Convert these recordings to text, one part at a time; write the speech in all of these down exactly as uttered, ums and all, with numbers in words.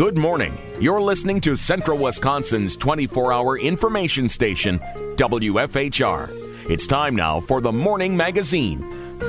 Good morning. You're listening to Central Wisconsin's twenty-four hour information station, W F H R. It's time now for the Morning Magazine.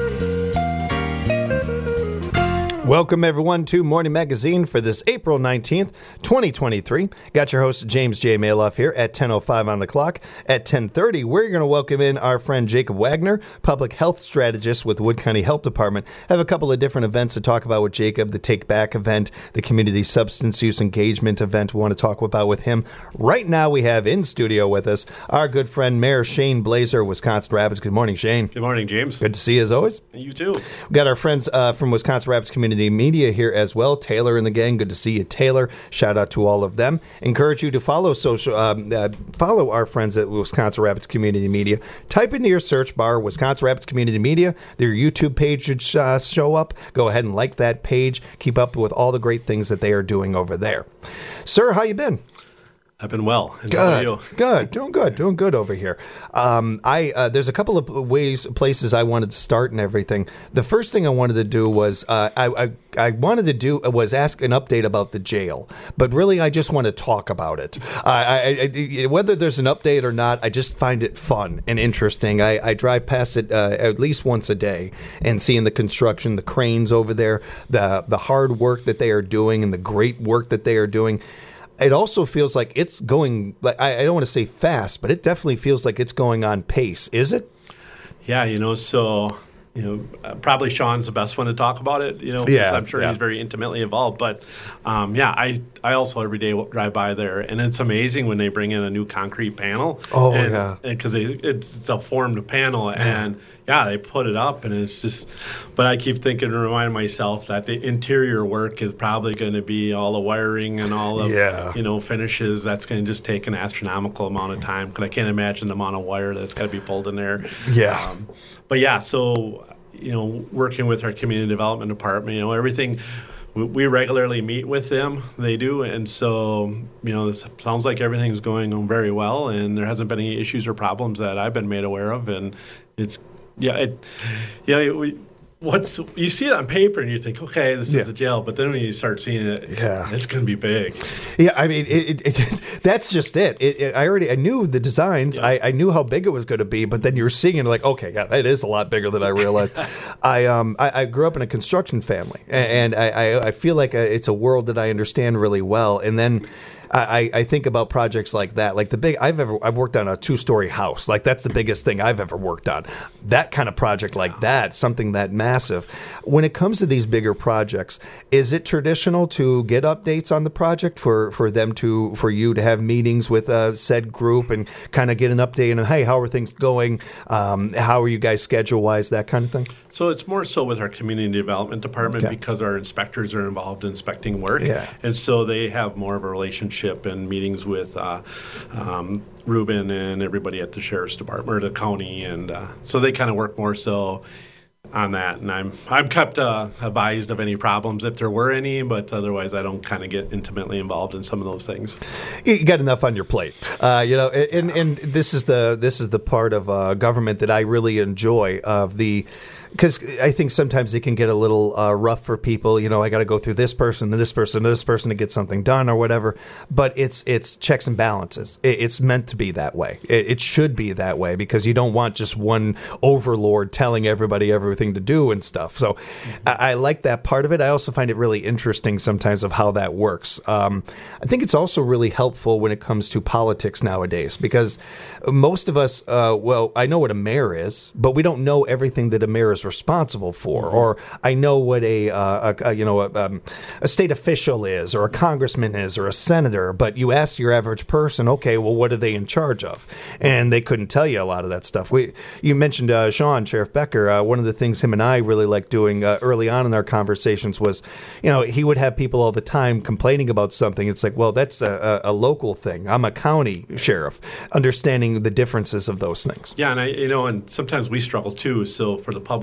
Welcome, everyone, to Morning Magazine for this April nineteenth, twenty twenty-three. Got your host, James J. Maloff, here at ten oh five on the clock. At ten thirty, we're going to welcome in our friend Jacob Wagner, public health strategist with Wood County Health Department. Have a couple of different events to talk about with Jacob, the Take Back event, the community substance use engagement event we want to talk about with him. Right now, we have in studio with us our good friend, Mayor Shane Blaser, Wisconsin Rapids. Good morning, Shane. Good morning, James. Good to see you as always. You too. We got our friends uh, from Wisconsin Rapids Community Media here as well. Taylor and the gang. Good to see you, Taylor. Shout out to all of them. Encourage you to follow social, um, uh, follow our friends at Wisconsin Rapids Community Media. Type into your search bar Wisconsin Rapids Community Media. Their YouTube page should uh, show up. Go ahead and like that page. Keep up with all the great things that they are doing over there. Sir, how you been? I've been well. And Good, how are you? good, doing good, doing good over here. Um, I uh, there's a couple of ways, places I wanted to start and everything. The first thing I wanted to do was uh, I, I I wanted to do was ask an update about the jail, but really I just want to talk about it. I, I, I, whether there's an update or not, I just find it fun and interesting. I, I drive past it uh, at least once a day and seeing the construction, the cranes over there, the the hard work that they are doing, and the great work that they are doing. It also feels like it's going, like I don't want to say fast, but it definitely feels like it's going on pace. Is it? Yeah, you know, so, you know, uh, probably Sean's the best one to talk about it, you know, because yeah, I'm sure yeah. he's very intimately involved. But, um, yeah, I, I also every day drive by there, and it's amazing when they bring in a new concrete panel. Oh, and, yeah. Because it, it's a formed panel, yeah. and, yeah, they put it up, and it's just – but I keep thinking and reminding myself that the interior work is probably going to be all the wiring and all the, yeah. you know, finishes. That's going to just take an astronomical amount of time because I can't imagine the amount of wire that's got to be pulled in there. Yeah. Um, but, yeah, so, you know, working with our community development department, you know, everything – we regularly meet with them. They do. And so, you know, it sounds like everything's going very well, and there hasn't been any issues or problems that I've been made aware of. And it's – Yeah, it, yeah. We, what's you see it on paper and you think, okay, this yeah. is a jail, but then when you start seeing it, yeah. it's going to be big. Yeah, I mean, it, it, it, that's just it. It, it. I already I knew the designs. Yeah. I, I knew how big it was going to be, but then you're seeing it like, okay, yeah, that is a lot bigger than I realized. I um I, I grew up in a construction family, and I I, I feel like it's a world that I understand really well, and then. I, I think about projects like that, like the big. I've ever I've worked on a two-story house, like that's the biggest thing I've ever worked on. That kind of project like that, something that massive. When it comes to these bigger projects, is it traditional to get updates on the project for, for them to for you to have meetings with a said group and kind of get an update on hey, how are things going? Um, how are you guys schedule-wise? That kind of thing. So it's more so with our community development department okay. because our inspectors are involved in inspecting work, yeah. and so they have more of a relationship and meetings with uh, um, Ruben and everybody at the sheriff's department or the county, and uh, so they kind of work more so on that. And I'm I'm kept uh, advised of any problems if there were any, but otherwise I don't kind of get intimately involved in some of those things. You got enough on your plate, uh, you know. And, and this is the this is the part of uh, government that I really enjoy of the. Because I think sometimes it can get a little uh, rough for people. You know, I got to go through this person, and this person, and this person to get something done or whatever. But it's it's checks and balances. It, it's meant to be that way. It, it should be that way because you don't want just one overlord telling everybody everything to do and stuff. So mm-hmm. I, I like that part of it. I also find it really interesting sometimes of how that works. Um, I think it's also really helpful when it comes to politics nowadays because most of us, uh, well, I know what a mayor is, but we don't know everything that a mayor is responsible for, or I know what a, uh, a, a you know a, um, a state official is, or a congressman is, or a senator. But you ask your average person, okay, well, what are they in charge of? And they couldn't tell you a lot of that stuff. We you mentioned uh, Sean, Sheriff Becker. Uh, one of the things him and I really liked doing uh, early on in our conversations was, you know, he would have people all the time complaining about something. It's like, well, that's a, a, a local thing. I'm a county sheriff, understanding the differences of those things. Yeah, and I, you know, and sometimes we struggle too. So for the public.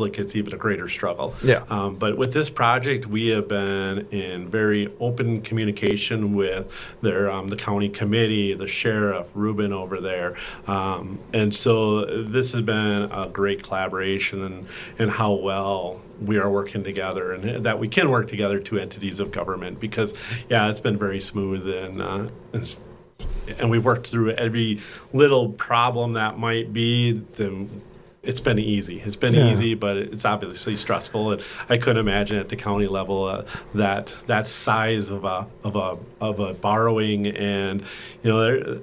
public, it's even a greater struggle. Yeah. Um, but with this project, we have been in very open communication with their um, the county committee, the sheriff, Ruben over there, um, and so this has been a great collaboration and and how well we are working together, and that we can work together, two entities of government, because yeah, it's been very smooth, and uh, and, and we've worked through every little problem that might be. The, it's been easy. It's been yeah. easy, but it's obviously stressful, and I couldn't imagine at the county level uh, that that size of a of a of a borrowing, and you know, there,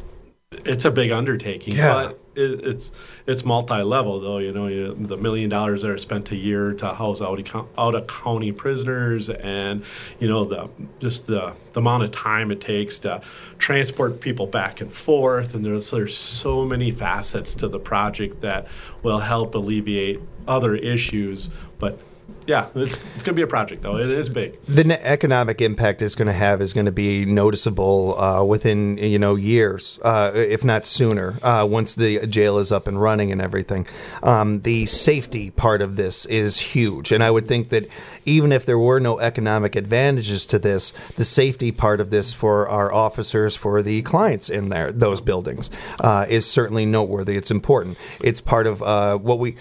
it's a big undertaking. Yeah. But it, it's it's multi-level, though. You know, you, the million dollars that are spent a year to house out of, out of county prisoners, and you know, the just the, the amount of time it takes to transport people back and forth, and there's there's so many facets to the project that will help alleviate other issues, but. Yeah, it's, it's going to be a project, though. It is big. The ne- economic impact it's going to have is going to be noticeable uh, within, you know, years, uh, if not sooner, uh, once the jail is up and running and everything. Um, the safety part of this is huge, and I would think that even if there were no economic advantages to this, the safety part of this for our officers, for the clients in there, those buildings, uh, is certainly noteworthy. It's important. It's part of uh, what we...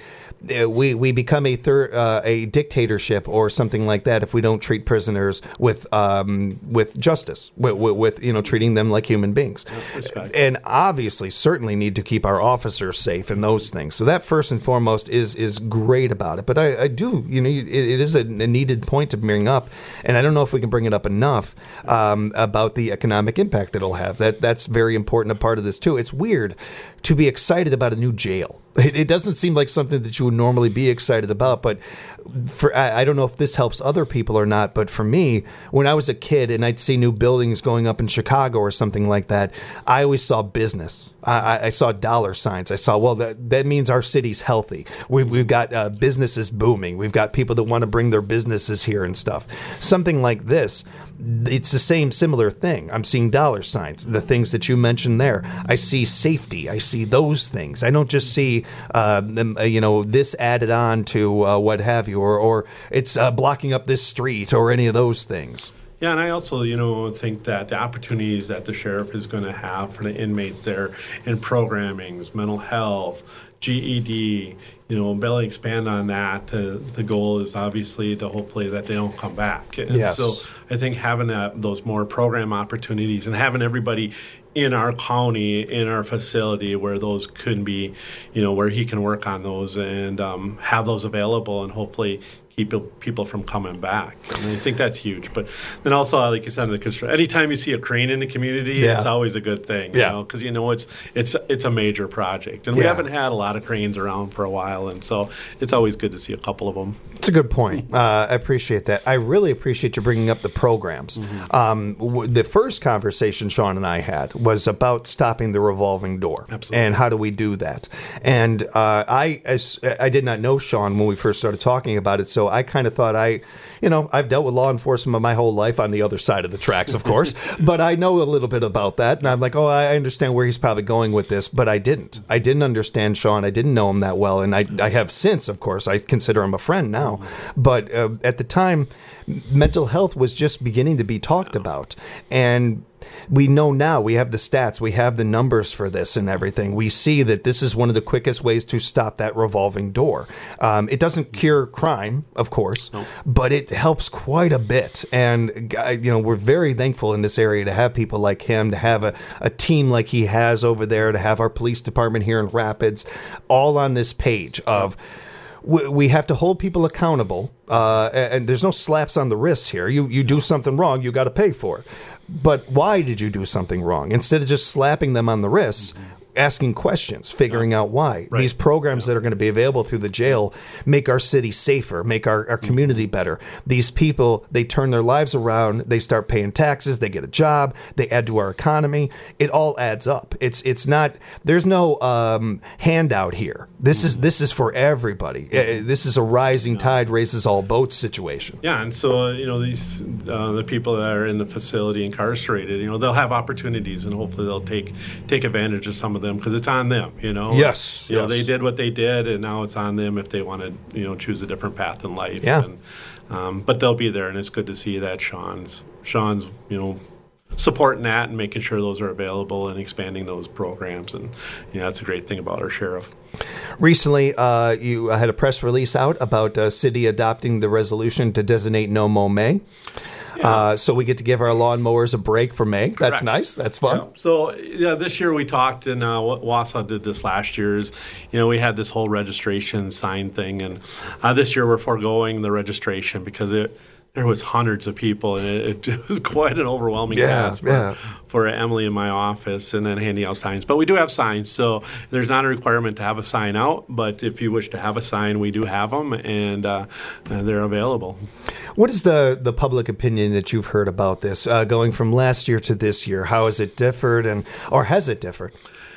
We we become a third uh, a dictatorship or something like that if we don't treat prisoners with um, with justice, with, with you know treating them like human beings, Respect. And obviously certainly need to keep our officers safe and those things. So that first and foremost is is great about it. But I, I do you know it, it is a, a needed point to bring up, and I don't know if we can bring it up enough um, about the economic impact it'll have. That that's very important a part of this too. It's weird to be excited about a new jail. It, it doesn't seem like something that you would normally be excited about, but for I, I don't know if this helps other people or not, but for me, when I was a kid and I'd see new buildings going up in Chicago or something like that, I always saw business. I, I saw dollar signs. I saw, well, that, that means our city's healthy. We, we've got uh, businesses booming. We've got people that want to bring their businesses here and stuff. Something like this, it's the same similar thing. I'm seeing dollar signs, the things that you mentioned there. I see safety. I see those things. I don't just see, uh, them, uh, you know, this added on to uh, what have you, or, or it's uh, blocking up this street or any of those things. Yeah, and I also, you know, think that the opportunities that the sheriff is going to have for the inmates there in programmings, mental health, G E D, you know, barely expand on that. Uh, the goal is obviously to hopefully that they don't come back. And yes. so I think having that, those more program opportunities and having everybody in our county, in our facility, where those could be, you know, where he can work on those and um, have those available and hopefully keep people from coming back. And I think that's huge. But then also, like you said, in the construction, anytime you see a crane in the community, yeah. it's always a good thing. Yeah. You know, because you know it's it's it's a major project, and we yeah. haven't had a lot of cranes around for a while, and so it's always good to see a couple of them. It's a good point. Uh, I appreciate that. I really appreciate you bringing up the programs. Mm-hmm. Um, w- the first conversation Sean and I had was about stopping the revolving door. Absolutely. And how do we do that? And uh, I, as, I did not know Sean when we first started talking about it, so I kind of thought I, you know, I've dealt with law enforcement my whole life on the other side of the tracks, of course, but I know a little bit about that, and I'm like, oh, I understand where he's probably going with this, but I didn't. I didn't understand Sean. I didn't know him that well, and I, I have since, of course. I consider him a friend now. But uh, at the time, mental health was just beginning to be talked about. And we know now, we have the stats, we have the numbers for this and everything. We see that this is one of the quickest ways to stop that revolving door. Um, it doesn't cure crime, of course, nope. but it helps quite a bit. And, you know, we're very thankful in this area to have people like him, to have a, a team like he has over there, to have our police department here in Rapids, all on this page of... We have to hold people accountable, uh, and there's no slaps on the wrists here. You you do something wrong, you got to pay for it. But why did you do something wrong? Instead of just slapping them on the wrists, mm-hmm. asking questions, figuring out why. Right. These programs yeah. that are going to be available through the jail make our city safer, make our, our community better. These people, they turn their lives around, they start paying taxes, they get a job, they add to our economy. It all adds up. It's it's not, there's no um, handout here. This is this is for everybody. Uh, this is a rising tide raises all boats situation. Yeah, and so, uh, you know, these uh, the people that are in the facility incarcerated, you know, they'll have opportunities, and hopefully they'll take take advantage of some of of them because it's on them, you know. Yes, you know, yes. they did what they did, and now it's on them if they want to, you know, choose a different path in life. Yeah. And, um, but they'll be there, and it's good to see that Sean's Sean's, you know, supporting that and making sure those are available and expanding those programs. And, you know, that's a great thing about our sheriff. Recently, uh, you had a press release out about uh, city adopting the resolution to designate No Mow May. Yeah. Uh, so we get to give our lawnmowers a break for May. That's Correct. Nice. That's fun. Yeah. So yeah, this year we talked, and uh, what Wausau did this last year is, you know, we had this whole registration sign thing, and uh, this year we're foregoing the registration because it there was hundreds of people, and it, it was quite an overwhelming yeah, task for, yeah. for Emily in my office, and then handing out signs. But we do have signs, so there's not a requirement to have a sign out. But if you wish to have a sign, we do have them, and, uh, and they're available. What is the, the public opinion that you've heard about this, uh, going from last year to this year? How has it differed, and or has it differed?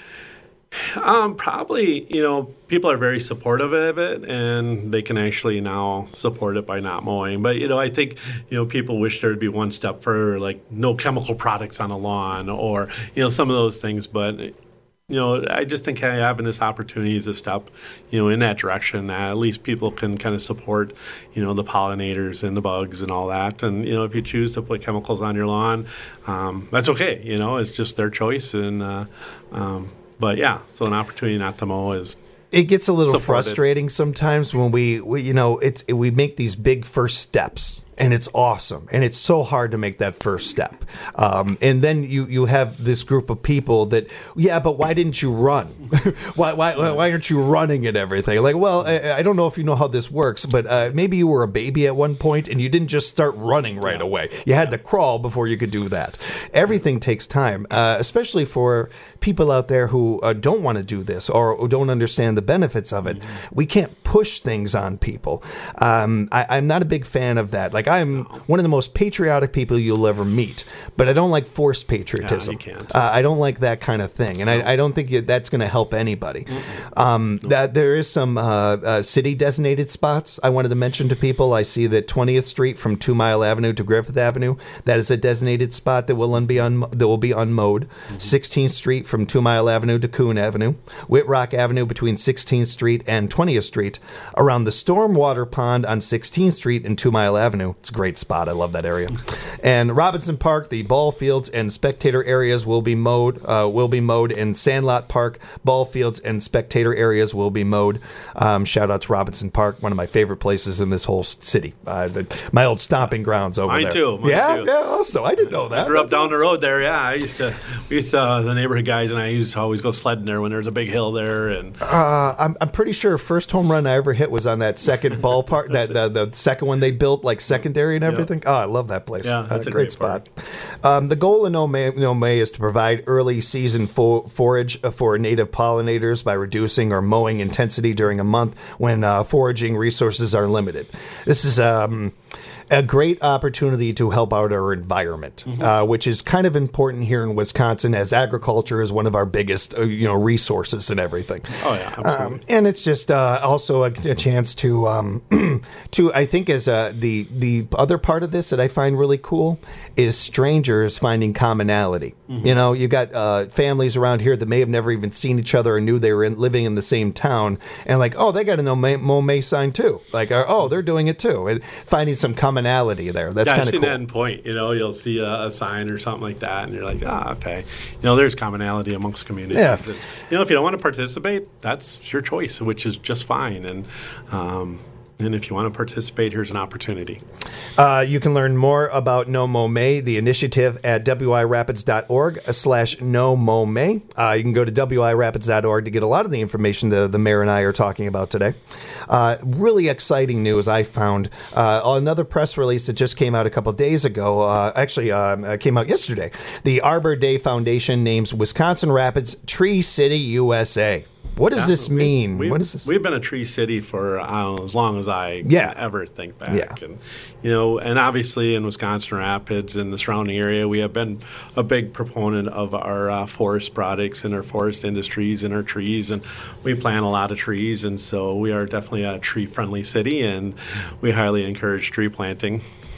Um, probably, you know, people are very supportive of it, and they can actually now support it by not mowing. But, you know, I think, you know, people wish there would be one step further, like no chemical products on a lawn or, you know, some of those things. But, you know, I just think having this opportunity is a step, you know, in that direction. Uh, at least people can kind of support, you know, the pollinators and the bugs and all that. And, you know, if you choose to put chemicals on your lawn, um, that's okay. You know, it's just their choice. And, uh, um, But, yeah, so an opportunity not to mow is It gets a little supported. frustrating sometimes when we, we you know, it's it, we make these big first steps. And it's awesome. And it's so hard to make that first step. Um, and then you, you have this group of people that, yeah, but why didn't you run? why, why why aren't you running and everything? Like, well, I, I don't know if you know how this works, but uh, maybe you were a baby at one point and you didn't just start running right yeah. away. You had to crawl before you could do that. Everything takes time, uh, especially for people out there who uh, don't want to do this or who don't understand the benefits of it. Mm-hmm. We can't push things on people. Um, I, I'm not a big fan of that. Like, I'm one of the most patriotic people you'll ever meet, but I don't like forced patriotism. Yeah, you can't. Uh, I don't like that kind of thing, and I, I don't think that's going to help anybody. Um, no. That there is some uh, uh, city-designated spots I wanted to mention to people. I see that twentieth Street from Two Mile Avenue to Griffith Avenue, that is a designated spot that will un- be un- that will be unmowed. Mm-hmm. sixteenth Street from Two Mile Avenue to Coon Avenue, Whitrock Avenue between sixteenth Street and twentieth Street, around the Stormwater Pond on sixteenth Street and Two Mile Avenue. It's a great spot. I love that area. And Robinson Park, the ball fields and spectator areas will be mowed. Uh, will be mowed. In Sandlot Park, ball fields and spectator areas will be mowed. Um, shout out to Robinson Park, one of my favorite places in this whole city. Uh, the, my old stomping grounds over mine there. Too, mine yeah, too. yeah. Also, I didn't know that. I grew up down the road there. Yeah, I used to. We used to uh, the neighborhood guys and I used to always go sledding there when there was a big hill there. And uh, I'm I'm pretty sure first home run I ever hit was on that second ballpark. that the, the second one they built, like secondary and everything. Yep. Oh, I love that place. Yeah, that's uh, a great, great spot. Um, the goal of No May, No May is to provide early season fo- forage for native pollinators by reducing or mowing intensity during a month when uh, foraging resources are limited. This is um, a great opportunity to help out our environment, mm-hmm. uh, which is kind of important here in Wisconsin, as agriculture is one of our biggest, uh, you know, resources and everything. Oh yeah, absolutely. Um, and it's just uh, also a, a chance to, um, to I think, as uh, the the other part of this that I find really cool is strangers finding commonality. Mm-hmm. You know, you got uh, families around here that may have never even seen each other or knew they were in, living in the same town, and like, oh, they got a No May, Mow May sign too. Like, or, oh, they're doing it too, and finding some commonality there. That's yeah, kind of cool. cool. That in Point, you know, you'll see a, a sign or something like that, and you're like, ah, okay. You know, there's commonality amongst communities. Yeah. And, you know, if you don't want to participate, that's your choice, which is just fine. And um, and if you want to participate, here's an opportunity. Uh, you can learn more about No Mow May, the initiative, at wirapids.org slash No Mow May. Uh, you can go to wirapids dot org to get a lot of the information that the mayor and I are talking about today. Uh, really exciting news I found. Uh, another press release that just came out a couple days ago, uh, actually um, came out yesterday. The Arbor Day Foundation names Wisconsin Rapids Tree City, U S A. What does yeah, this mean? We, what is this? We've been a tree city for I don't know, as long as I yeah. can ever think back. Yeah. And you know, and obviously in Wisconsin Rapids and the surrounding area, we have been a big proponent of our uh, forest products and our forest industries and our trees, and we plant a lot of trees, and so we are definitely a tree-friendly city, and we highly encourage tree planting.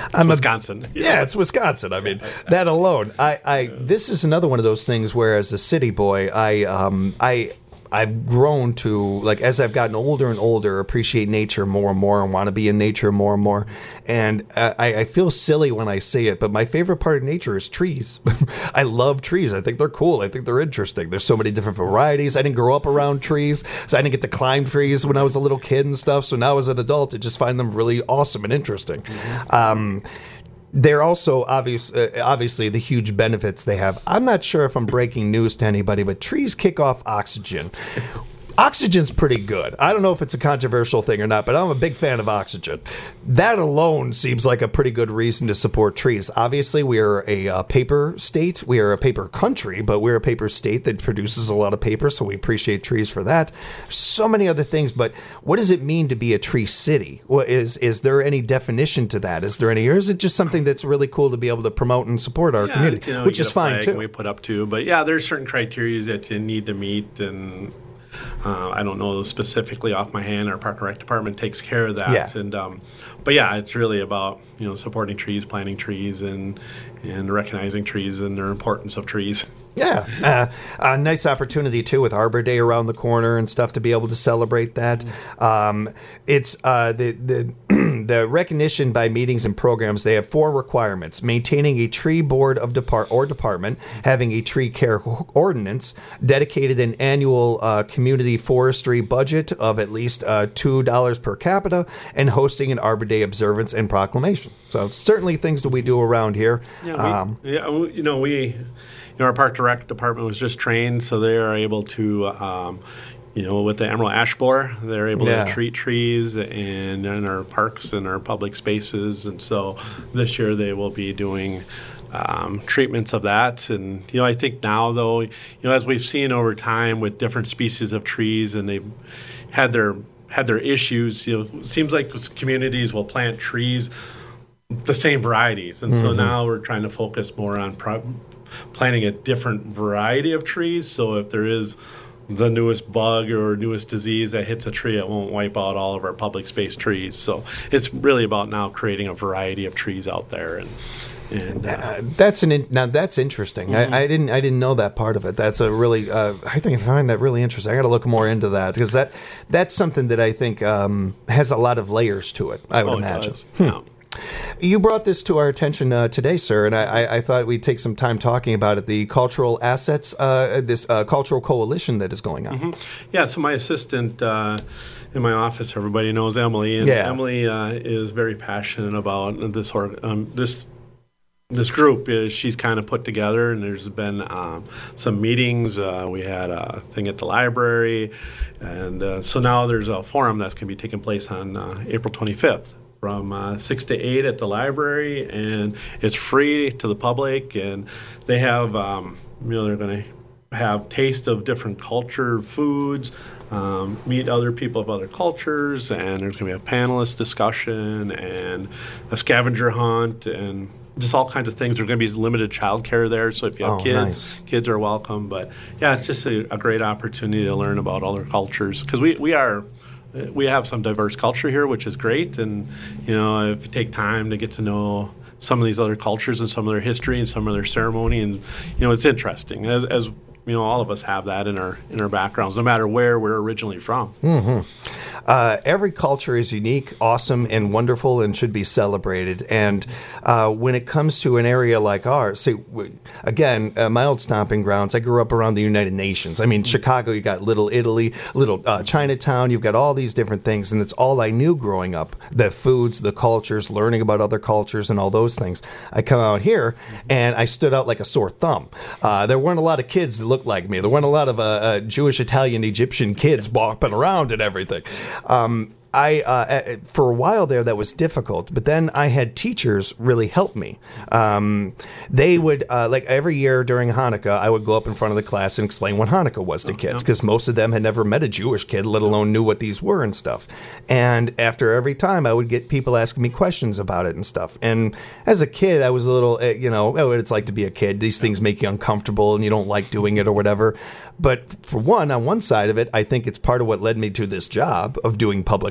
I'm Wisconsin. A, yeah, it's Wisconsin. I mean, that alone. I, I this is another one of those things where, as a city boy, I um I. I've grown to, like, as I've gotten older and older, appreciate nature more and more and want to be in nature more and more. And I, I feel silly when I say it, but my favorite part of nature is trees. I love trees. I think they're cool. I think they're interesting. There's so many different varieties. I didn't grow up around trees, so I didn't get to climb trees when I was a little kid and stuff. So now as an adult, I just find them really awesome and interesting. Mm-hmm. Um, They're also obvious, uh, obviously the huge benefits they have. I'm not sure if I'm breaking news to anybody, but trees kick off oxygen. Oxygen's pretty good. I don't know if it's a controversial thing or not, but I'm a big fan of oxygen. That alone seems like a pretty good reason to support trees. Obviously, we are a uh, paper state. We are a paper country, but we're a paper state that produces a lot of paper, so we appreciate trees for that. So many other things, but what does it mean to be a tree city? Well, is is there any definition to that? Is there any, or is it just something that's really cool to be able to promote and support our yeah, community, you know, which is fine too? We put up too, but yeah, there's certain criteria that you need to meet, and Uh, I don't know specifically off my hand. Our Park and Rec department takes care of that. Yeah. And um, but yeah, it's really about, you know, supporting trees, planting trees, and and recognizing trees and their importance of trees. Yeah, uh, a nice opportunity too with Arbor Day around the corner and stuff to be able to celebrate that. Um, it's uh, the the the recognition by meetings and programs. They have four requirements: maintaining a tree board of depart or department, having a tree care ordinance, dedicated an annual uh, community forestry budget of at least uh, two dollars per capita, and hosting an Arbor Day observance and proclamation. So certainly things that we do around here. Yeah, we, um, yeah we, you know we. You know, our Park Direct department was just trained, so they are able to, um, you know, with the Emerald Ash Borer, they're able yeah. to treat trees in, in our parks and our public spaces. And so this year they will be doing um, treatments of that. And, you know, I think now, though, you know, as we've seen over time with different species of trees, and they've had their had their issues, you know, it seems like communities will plant trees, the same varieties. And mm-hmm. so now we're trying to focus more on pro- planting a different variety of trees, so if there is the newest bug or newest disease that hits a tree, it won't wipe out all of our public space trees. So it's really about now creating a variety of trees out there. And, and uh, uh, that's an in, now that's interesting. Mm-hmm. I, I didn't I didn't know that part of it. That's a really uh, I think I find that really interesting. I got to look more into that, because that that's something that I think um, has a lot of layers to it, I would oh, imagine. It does. Yeah. You brought this to our attention uh, today, sir, and I, I thought we'd take some time talking about it. The cultural assets, uh, this uh, cultural coalition that is going on. Mm-hmm. Yeah, so my assistant uh, in my office, everybody knows Emily, and yeah. Emily uh, is very passionate about this org- um, this this group. Is she's kind of put together, and there's been um, some meetings. Uh, we had a thing at the library, and uh, so now there's a forum that's going to be taking place on uh, April twenty-fifth. From uh, six to eight at the library, and it's free to the public. And they have, um, you know, they're going to have taste of different culture foods, um, meet other people of other cultures, and there's going to be a panelist discussion and a scavenger hunt and just all kinds of things. There's going to be limited childcare there, so if you have oh, kids, nice. kids are welcome. But yeah, it's just a, a great opportunity to learn about other cultures, because we, we are. We have some diverse culture here, which is great. And, you know, if you take time to get to know some of these other cultures and some of their history and some of their ceremony, and, you know, it's interesting. As, as you know, all of us have that in our in our backgrounds, no matter where we're originally from. Mm-hmm. Uh, every culture is unique, awesome, and wonderful, and should be celebrated. And uh, when it comes to an area like ours, see, we, again, uh, my old stomping grounds, I grew up around the United Nations. I mean, Chicago, you got Little Italy, Little uh, Chinatown, you've got all these different things, and it's all I knew growing up, the foods, the cultures, learning about other cultures, and all those things. I come out here, and I stood out like a sore thumb. Uh, there weren't a lot of kids that looked like me. There weren't a lot of uh, uh, Jewish, Italian, Egyptian kids walking around and everything. Um, I uh, for a while there that was difficult, but then I had teachers really help me. Um, they would uh, like every year during Hanukkah, I would go up in front of the class and explain what Hanukkah was to kids, because most of them had never met a Jewish kid, let alone knew what these were and stuff. And after every time, I would get people asking me questions about it and stuff. And as a kid, I was a little, you know, oh, it's like to be a kid. These things make you uncomfortable, and you don't like doing it or whatever. But for one, on one side of it, I think it's part of what led me to this job of doing public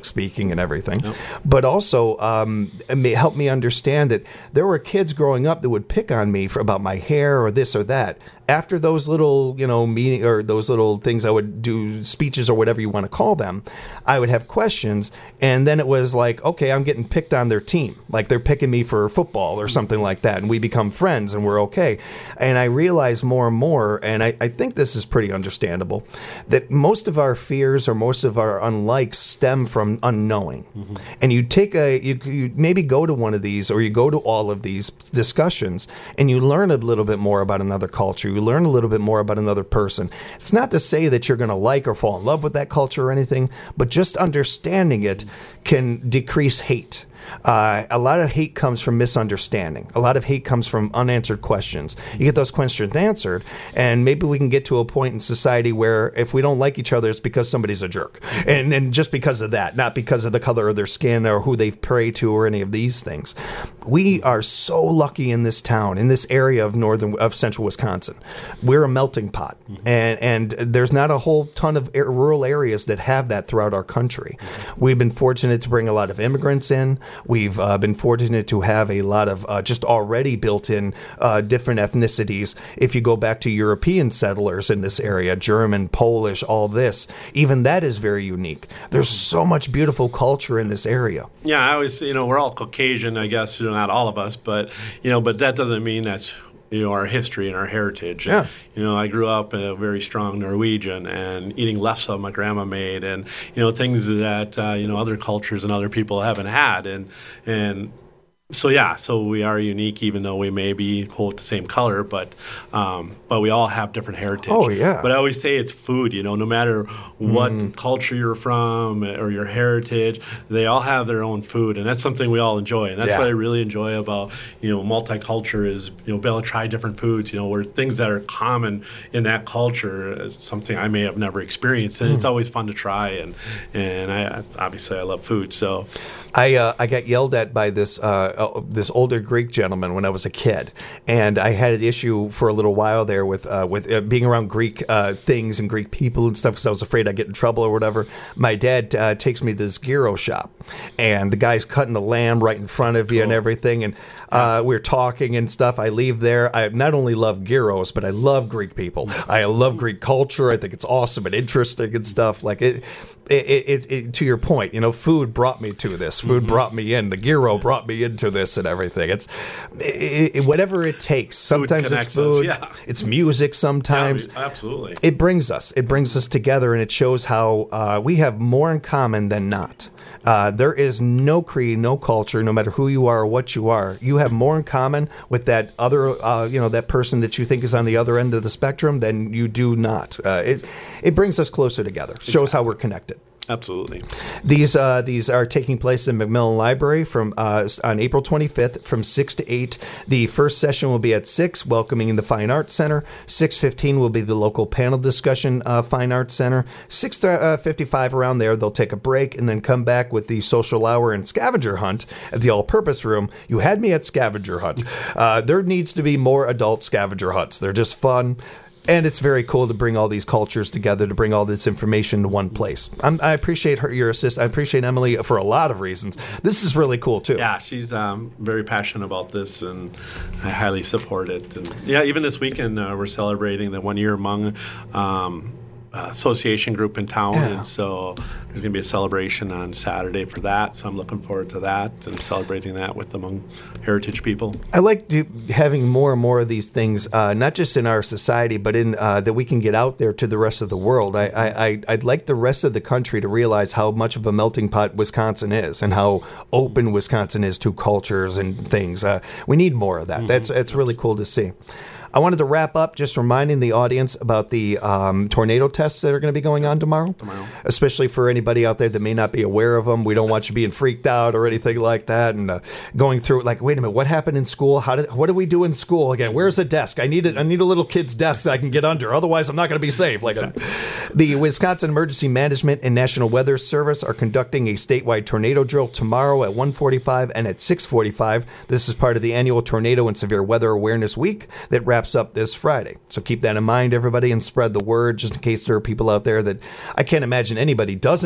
speaking and everything. Yep. But also um, it may help me understand that there were kids growing up that would pick on me for about my hair or this or that. After those little, you know, meeting or those little things, I would do speeches or whatever you want to call them. I would have questions, and then it was like, okay, I'm getting picked on their team, like they're picking me for football or something like that, and we become friends and we're okay. And I realize more and more, and I, I think this is pretty understandable, that most of our fears or most of our unlikes stem from unknowing. Mm-hmm. And you take a, you, you maybe go to one of these or you go to all of these discussions, and you learn a little bit more about another culture. You learn a little bit more about another person. It's not to say that you're going to like or fall in love with that culture or anything, but just understanding it can decrease hate. Uh, a lot of hate comes from misunderstanding. A lot of hate comes from unanswered questions. You get those questions answered, and maybe we can get to a point in society where if we don't like each other, it's because somebody's a jerk. And, and just because of that, not because of the color of their skin or who they pray to or any of these things. We are so lucky in this town, in this area of northern, of central Wisconsin. We're a melting pot, mm-hmm. and, and there's not a whole ton of air, rural areas that have that throughout our country. Mm-hmm. We've been fortunate to bring a lot of immigrants in. We've uh, been fortunate to have a lot of uh, just already built-in uh, different ethnicities. If you go back to European settlers in this area, German, Polish, all this, even that is very unique. There's so much beautiful culture in this area. Yeah, I always, you know, we're all Caucasian, I guess, you know, not all of us, but, you know, but that doesn't mean that's, you know, our history and our heritage. Yeah. And, you know, I grew up a very strong Norwegian and eating lefse my grandma made, and, you know, things that, uh, you know, other cultures and other people haven't had. And, and so, yeah, so we are unique, even though we may be, quote, the same color, but um, but we all have different heritage. Oh, yeah. But I always say it's food, you know, no matter what mm. culture you're from or your heritage, they all have their own food, and that's something we all enjoy. And that's yeah. what I really enjoy about, you know, multicultural is, you know, be able to try different foods, you know, where things that are common in that culture is something I may have never experienced, and mm. it's always fun to try. And, and I obviously I love food, so... I uh, I got yelled at by this uh, this older Greek gentleman when I was a kid, and I had an issue for a little while there with uh, with uh, being around Greek uh, things and Greek people and stuff because I was afraid I'd get in trouble or whatever. My dad uh, takes me to this gyro shop, and the guy's cutting the lamb right in front of you cool. and everything, and uh, we're talking and stuff. I leave there. I not only love gyros, but I love Greek people. I love Greek culture. I think it's awesome and interesting and stuff. Like it, it, it, it to your point, you know, food brought me to this. Food mm-hmm. brought me in. The gyro brought me into this and everything. It's it, it, whatever it takes. Sometimes food it's food. Us, yeah. It's music. Sometimes yeah, absolutely. It brings us. It brings us together, and it shows how uh, we have more in common than not. Uh, there is no creed, no culture, no matter who you are or what you are. You have more in common with that other, uh, you know, that person that you think is on the other end of the spectrum than you do not. Uh, it it brings us closer together. Shows how we're connected. Absolutely. These uh, these are taking place in McMillan Library from uh, on April twenty-fifth from six to eight. The first session will be at six, welcoming in the Fine Arts Center. six fifteen will be the local panel discussion uh, Fine Arts Center. six fifty-five around there, they'll take a break and then come back with the social hour and scavenger hunt at the all-purpose room. You had me at scavenger hunt. Uh, there needs to be more adult scavenger hunts. They're just fun. And it's very cool to bring all these cultures together, to bring all this information to one place. I'm, I appreciate her, your assist. I appreciate Emily for a lot of reasons. This is really cool, too. Yeah, she's um, very passionate about this, and I highly support it. And yeah, even this weekend, uh, we're celebrating the one year Hmong um, association group in town, yeah. and so there's going to be a celebration on Saturday for that, so I'm looking forward to that and celebrating that with the Hmong heritage people. I like do, having more and more of these things, uh, not just in our society, but in uh, that we can get out there to the rest of the world. I, I, I'd like the rest of the country to realize how much of a melting pot Wisconsin is and how open Wisconsin is to cultures and things. Uh, we need more of that. Mm-hmm. That's, that's really cool to see. I wanted to wrap up just reminding the audience about the um, tornado tests that are going to be going on tomorrow, tomorrow, especially for anybody out there that may not be aware of them. We don't want you being freaked out or anything like that and uh, going through like, wait a minute, what happened in school? How did what do we do in school again? Where's the desk? I need a, I need a little kid's desk that I can get under. Otherwise, I'm not going to be safe. Like a, the Wisconsin Emergency Management and National Weather Service are conducting a statewide tornado drill tomorrow at one forty-five and at six forty-five. This is part of the annual Tornado and Severe Weather Awareness Week that wraps up this Friday. So keep that in mind, everybody, and spread the word just in case there are people out there that I can't imagine anybody doesn't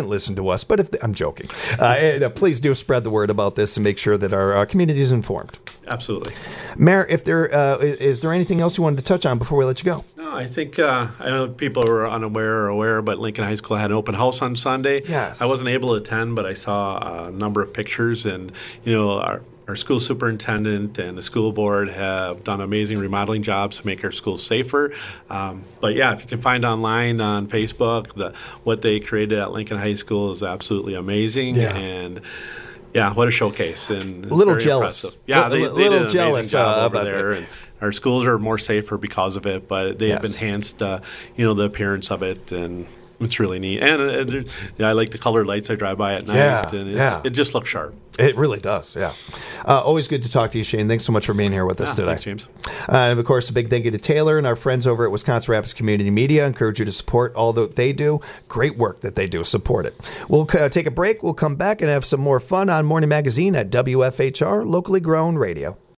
doesn't listen to us, but if I'm joking, uh, and, uh, please do spread the word about this and make sure that our uh, community is informed. Absolutely. Mayor, if there uh, is there anything else you wanted to touch on before we let you go? No, I think uh, I know people are unaware or aware, but Lincoln High School had an open house on Sunday. Yes. I wasn't able to attend, but I saw a number of pictures, and you know our. Our school superintendent and the school board have done amazing remodeling jobs to make our schools safer. Um, but yeah, if you can find online on Facebook, the, what they created at Lincoln High School is absolutely amazing. Yeah. And yeah, what a showcase! And it's a little very jealous. impressive. Yeah, they, a they little did an jealous amazing job uh, over about there. that. And our schools are more safer because of it, but they have Yes. enhanced, uh, you know, the appearance of it, and it's really neat. And uh, uh, yeah, I like the colored lights I drive by at night, Yeah, and it, yeah. it just looks sharp. It really does, yeah. Uh, always good to talk to you, Shane. Thanks so much for being here with us Yeah, today. thanks, James. Uh, and, of course, a big thank you to Taylor and our friends over at Wisconsin Rapids Community Media. I encourage you to support all that they do. Great work that they do. Support it. We'll uh, take a break. We'll come back and have some more fun on Morning Magazine at W F H R, locally grown radio.